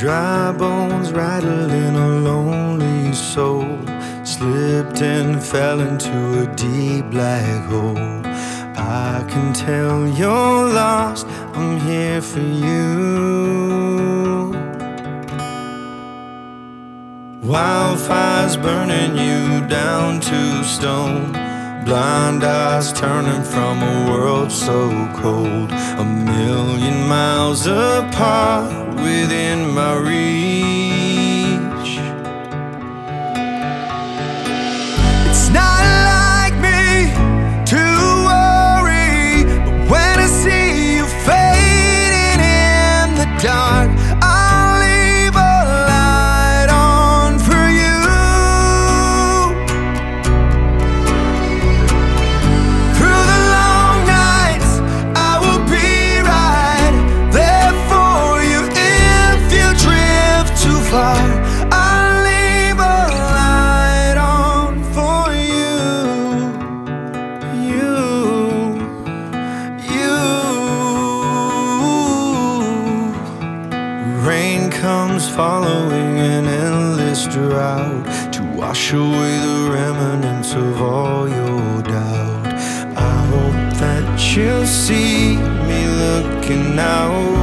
Dry bones rattling a lonely soul, slipped and fell into a deep black hole. I can tell you're lost, I'm here for you. Wildfires burning you down to stone, blind eyes turning from a world so cold. A million miles apart within my reach. It's not like me to worry, but when I see you fading in the dark, I'll leave a light on for you. Through the long nights, I will be right there for you. If you drift too far, I'll leave a light on for you. Rain comes following an endless drought to wash away the remnants of all your doubt. I hope that you'll see me looking out.